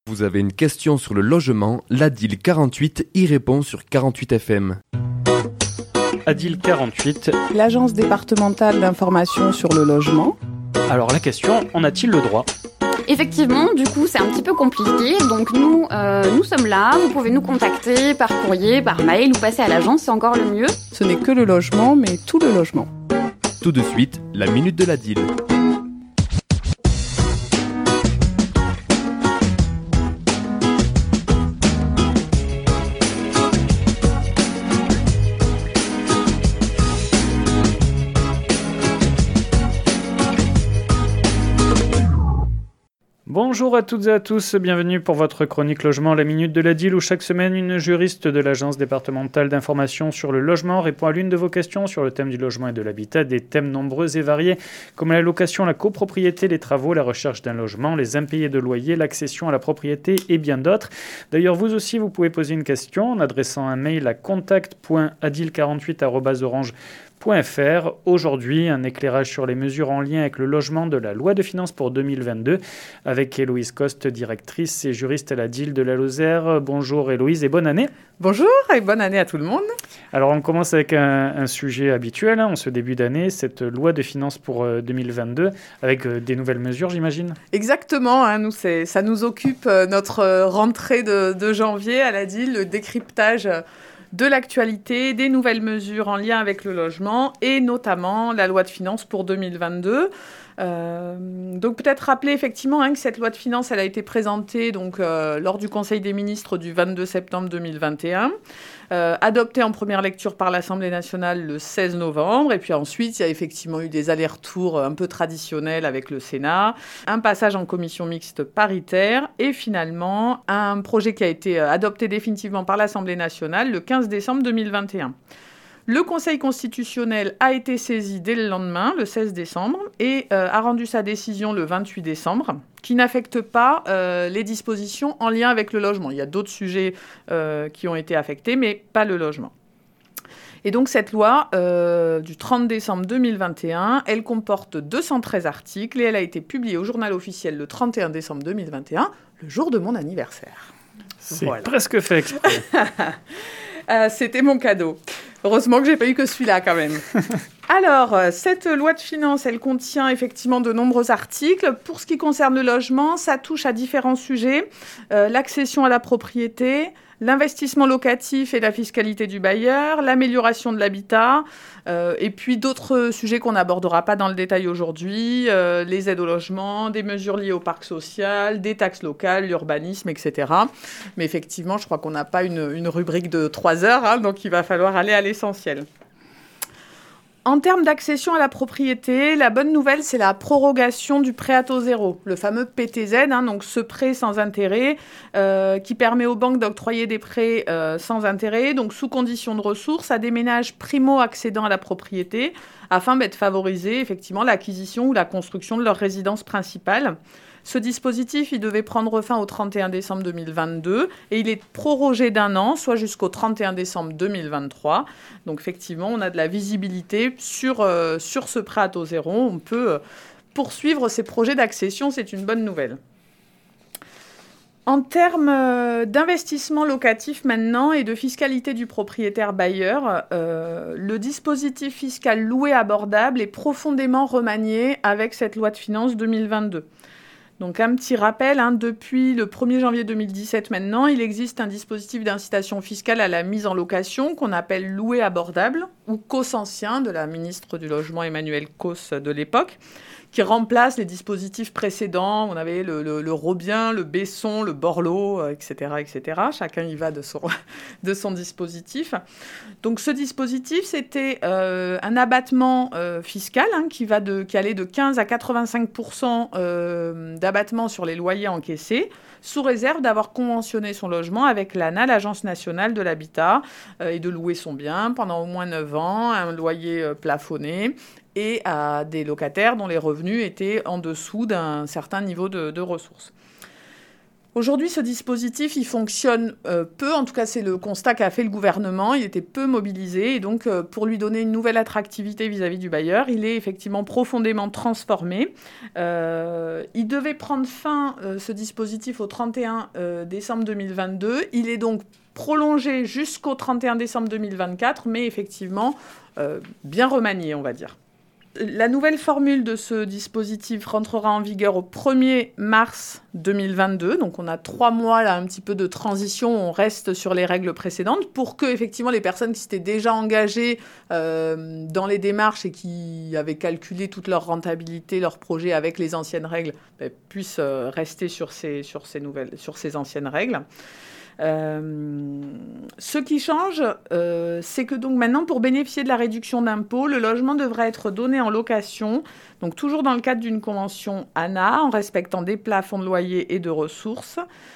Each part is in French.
Vous avez une question sur le logement, l'ADIL 48 y répond sur 48 FM. ADIL 48. L'Agence départementale d'information sur le logement. Alors la question, en a-t-il le droit ? Effectivement, du coup, c'est un petit peu compliqué. Donc nous sommes là. Vous pouvez nous contacter par courrier, par mail ou passer à l'agence, c'est encore le mieux. Ce n'est que le logement, mais tout le logement. Tout de suite, la minute de l'ADIL. Bonjour à toutes et à tous, bienvenue pour votre chronique logement, la minute de l'ADIL, où chaque semaine une juriste de l'Agence départementale d'information sur le logement répond à l'une de vos questions sur le thème du logement et de l'habitat, des thèmes nombreux et variés comme la location, la copropriété, les travaux, la recherche d'un logement, les impayés de loyer, l'accession à la propriété et bien d'autres. D'ailleurs, vous aussi, vous pouvez poser une question en adressant un mail à contact.adil48@orange.fr. Aujourd'hui, un éclairage sur les mesures en lien avec le logement de la loi de finances pour 2022 avec Héloïse Coste, directrice et juriste à l'ADIL de la Lozère. Bonjour Héloïse et bonne année. Bonjour et bonne année à tout le monde. Alors on commence avec un sujet habituel en ce début d'année, cette loi de finances pour 2022 avec des nouvelles mesures, j'imagine. Exactement, nous, ça nous occupe notre rentrée de janvier à l'ADIL, le décryptage de l'actualité, des nouvelles mesures en lien avec le logement et notamment la loi de finances pour 2022. Donc peut-être rappeler effectivement que cette loi de finances elle a été présentée lors du Conseil des ministres du 22 septembre 2021, adoptée en première lecture par l'Assemblée nationale le 16 novembre et puis ensuite il y a effectivement eu des allers-retours un peu traditionnels avec le Sénat, un passage en commission mixte paritaire et finalement un projet qui a été adopté définitivement par l'Assemblée nationale le 15 décembre 2021. Le Conseil constitutionnel a été saisi dès le lendemain, le 16 décembre, et a rendu sa décision le 28 décembre, qui n'affecte pas les dispositions en lien avec le logement. Il y a d'autres sujets qui ont été affectés, mais pas le logement. Et donc cette loi du 30 décembre 2021, elle comporte 213 articles et elle a été publiée au Journal officiel le 31 décembre 2021, le jour de mon anniversaire. C'est presque fait exprès. C'était mon cadeau. Heureusement que j'ai pas eu que celui-là quand même. Alors, cette loi de finances, elle contient effectivement de nombreux articles. Pour ce qui concerne le logement, ça touche à différents sujets. L'accession à la propriété, l'investissement locatif et la fiscalité du bailleur, l'amélioration de l'habitat, et puis d'autres sujets qu'on n'abordera pas dans le détail aujourd'hui, les aides au logement, des mesures liées au parc social, des taxes locales, l'urbanisme, etc. Mais effectivement, je crois qu'on n'a pas une rubrique de 3 heures, donc il va falloir aller à l'essentiel. En termes d'accession à la propriété, la bonne nouvelle, c'est la prorogation du prêt à taux zéro, le fameux PTZ, donc ce prêt sans intérêt qui permet aux banques d'octroyer des prêts sans intérêt, donc sous condition de ressources, à des ménages primo-accédant à la propriété, afin de favoriser effectivement l'acquisition ou la construction de leur résidence principale. Ce dispositif, il devait prendre fin au 31 décembre 2022 et il est prorogé d'1 an, soit jusqu'au 31 décembre 2023. Donc effectivement, on a de la visibilité sur ce prêt à taux zéro. On peut poursuivre ces projets d'accession, c'est une bonne nouvelle. En termes d'investissement locatif maintenant et de fiscalité du propriétaire bailleur, le dispositif fiscal loué abordable est profondément remanié avec cette loi de finances 2022. Donc un petit rappel, depuis le 1er janvier 2017 maintenant, il existe un dispositif d'incitation fiscale à la mise en location qu'on appelle loué abordable ou COS ancien de la ministre du Logement Emmanuelle Causse de l'époque, qui remplace les dispositifs précédents. On avait le Robien, le Besson, le Borloo, etc., etc. Chacun y va de son dispositif. Donc ce dispositif, c'était un abattement fiscal qui allait de 15 à 85% d'abattement sur les loyers encaissés, sous réserve d'avoir conventionné son logement avec l'ANA, l'Agence nationale de l'habitat, et de louer son bien pendant au moins 9 ans, un loyer plafonné, et à des locataires dont les revenus étaient en dessous d'un certain niveau de ressources. Aujourd'hui, ce dispositif, il fonctionne peu. En tout cas, c'est le constat qu'a fait le gouvernement. Il était peu mobilisé. Et donc, pour lui donner une nouvelle attractivité vis-à-vis du bailleur, il est effectivement profondément transformé. Il devait prendre fin, ce dispositif, au 31 décembre 2022. Il est donc prolongé jusqu'au 31 décembre 2024, mais effectivement, bien remanié, on va dire. La nouvelle formule de ce dispositif rentrera en vigueur au 1er mars 2022. Donc, on a 3 mois, là, un petit peu de transition. On reste sur les règles précédentes pour que, effectivement, les personnes qui s'étaient déjà engagées dans les démarches et qui avaient calculé toute leur rentabilité, leur projet avec les anciennes règles, puissent rester sur ces anciennes règles. Ce qui change, c'est que donc maintenant, pour bénéficier de la réduction d'impôt, le logement devra être donné en location, donc toujours dans le cadre d'une convention ANA, en respectant des plafonds de loyer et de ressources.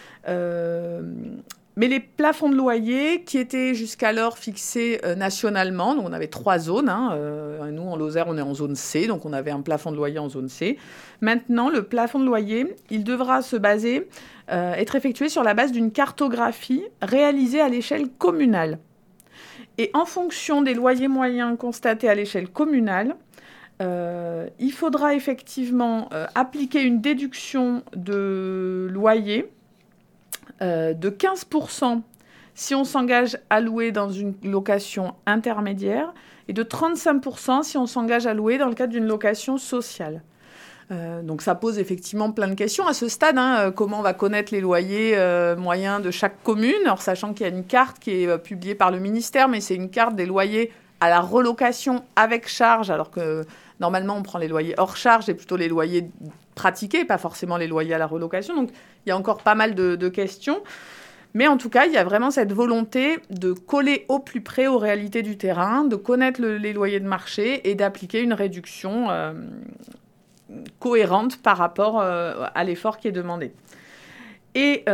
Mais les plafonds de loyer qui étaient jusqu'alors fixés nationalement, donc on avait 3 zones, nous en Lozère on est en zone C, donc on avait un plafond de loyer en zone C. Maintenant, le plafond de loyer, il devra être effectué sur la base d'une cartographie réalisée à l'échelle communale. Et en fonction des loyers moyens constatés à l'échelle communale, il faudra effectivement appliquer une déduction de loyer de 15% si on s'engage à louer dans une location intermédiaire et de 35% si on s'engage à louer dans le cadre d'une location sociale. Donc ça pose effectivement plein de questions à ce stade. Comment on va connaître les loyers moyens de chaque commune, alors sachant qu'il y a une carte qui est publiée par le ministère, mais c'est une carte des loyers à la relocation avec charge, alors que normalement on prend les loyers hors charge et plutôt les loyers pratiqués, pas forcément les loyers à la relocation. Donc il y a encore pas mal de questions. Mais en tout cas, il y a vraiment cette volonté de coller au plus près aux réalités du terrain, de connaître les loyers de marché et d'appliquer une réduction cohérente par rapport à l'effort qui est demandé. Et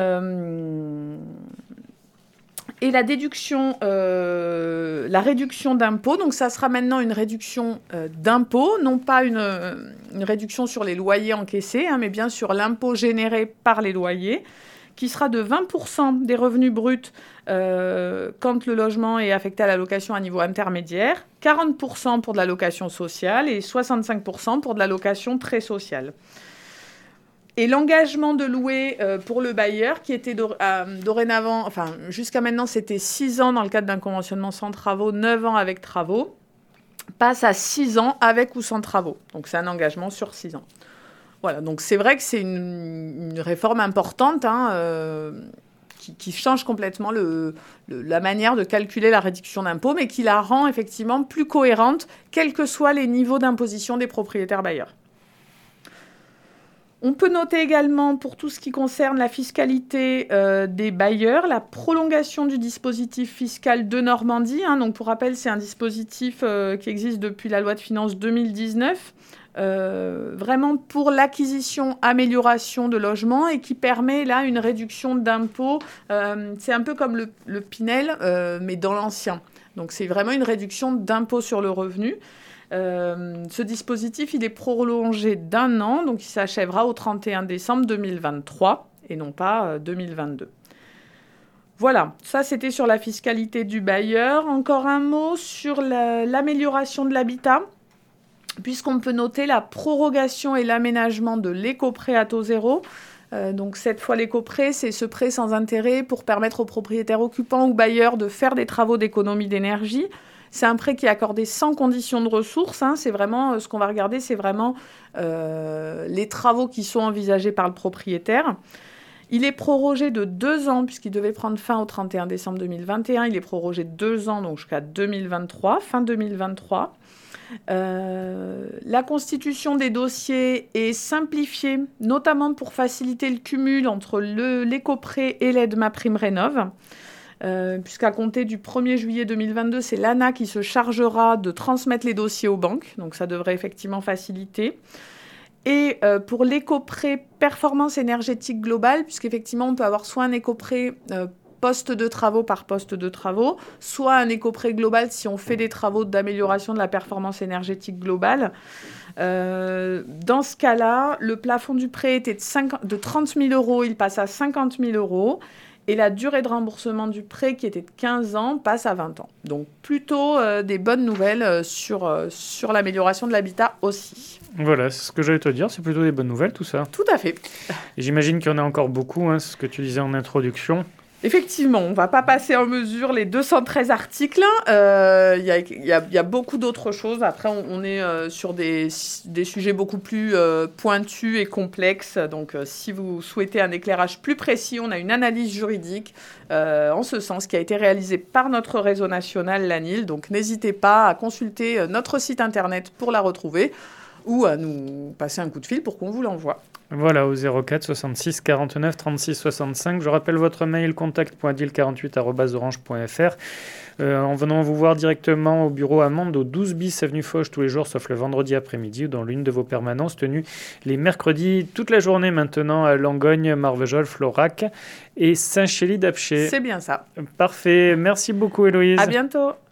la déduction, la réduction d'impôt, donc ça sera maintenant une réduction d'impôt, non pas une réduction sur les loyers encaissés, mais bien sur l'impôt généré par les loyers, qui sera de 20% des revenus bruts quand le logement est affecté à la location à niveau intermédiaire, 40% pour de la location sociale et 65% pour de la location très sociale. Et l'engagement de louer pour le bailleur, qui était dorénavant, enfin jusqu'à maintenant c'était 6 ans dans le cadre d'un conventionnement sans travaux, 9 ans avec travaux, passe à 6 ans avec ou sans travaux. Donc c'est un engagement sur 6 ans. Voilà, donc c'est vrai que c'est une réforme importante qui change complètement la manière de calculer la réduction d'impôt, mais qui la rend effectivement plus cohérente, quels que soient les niveaux d'imposition des propriétaires bailleurs. On peut noter également, pour tout ce qui concerne la fiscalité des bailleurs, la prolongation du dispositif fiscal de Normandie. Donc pour rappel, c'est un dispositif qui existe depuis la loi de finances 2019, vraiment pour l'acquisition-amélioration de logements et qui permet là une réduction d'impôts. C'est un peu comme le Pinel, mais dans l'ancien. Donc c'est vraiment une réduction d'impôt sur le revenu. Ce dispositif, il est prolongé d'1 an, donc il s'achèvera au 31 décembre 2023 et non pas 2022. Voilà, ça c'était sur la fiscalité du bailleur. Encore un mot sur l'amélioration de l'habitat, puisqu'on peut noter la prorogation et l'aménagement de l'éco-prêt à taux zéro. Donc cette fois, l'éco-prêt, c'est ce prêt sans intérêt pour permettre aux propriétaires occupants ou bailleurs de faire des travaux d'économie d'énergie. C'est un prêt qui est accordé sans condition de ressources. C'est vraiment ce qu'on va regarder, c'est vraiment les travaux qui sont envisagés par le propriétaire. Il est prorogé de 2 ans, puisqu'il devait prendre fin au 31 décembre 2021. Il est prorogé de 2 ans, donc jusqu'à 2023, fin 2023. La constitution des dossiers est simplifiée, notamment pour faciliter le cumul entre l'éco-prêt et l'aide MaPrimeRénov'. Puisqu'à compter du 1er juillet 2022, c'est l'ANA qui se chargera de transmettre les dossiers aux banques. Donc ça devrait effectivement faciliter. Et pour l'éco-prêt performance énergétique globale, puisqu'effectivement on peut avoir soit un éco-prêt poste de travaux par poste de travaux, soit un éco-prêt global si on fait des travaux d'amélioration de la performance énergétique globale. Dans ce cas-là, le plafond du prêt était de 30 000 €, il passe à 50 000 €. Et la durée de remboursement du prêt, qui était de 15 ans, passe à 20 ans. Donc, plutôt des bonnes nouvelles sur l'amélioration de l'habitat aussi. Voilà, c'est ce que j'allais te dire. C'est plutôt des bonnes nouvelles, tout ça. Tout à fait. Et j'imagine qu'il y en a encore beaucoup, c'est ce que tu disais en introduction. Effectivement, on ne va pas passer en mesure les 213 articles. Il y a beaucoup d'autres choses. Après, on est sur des sujets beaucoup plus pointus et complexes. Donc, si vous souhaitez un éclairage plus précis, on a une analyse juridique en ce sens qui a été réalisée par notre réseau national, l'ANIL. Donc, n'hésitez pas à consulter notre site internet pour la retrouver ou à nous passer un coup de fil pour qu'on vous l'envoie. Voilà, au 04 66 49 36 65. Je rappelle votre mail contact.adil48@orange.fr. En venant vous voir directement au bureau Amande, au 12 bis avenue Foch, tous les jours, sauf le vendredi après-midi, ou dans l'une de vos permanences tenues les mercredis, toute la journée maintenant, à Langogne, Marvejols, Florac et Saint-Chély d'Apcher. C'est bien ça. Parfait. Merci beaucoup, Héloïse. À bientôt.